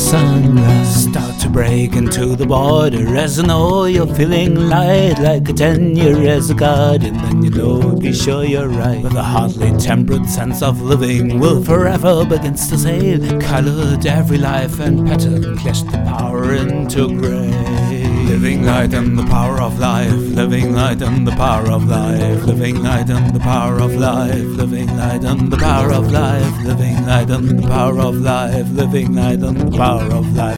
sunrise. Start to break into the border as you know you're feeling light, like a 10-year as a guardian. Then you know, be sure you're right. With a hardly temperate sense of living will forever begins to say, colored every life and pattern, clashed the power into grey. Living light and the power of life, living light and the power of life, living light and the power of life, living light and the power of life, living light and the power of life, living light and the power of life.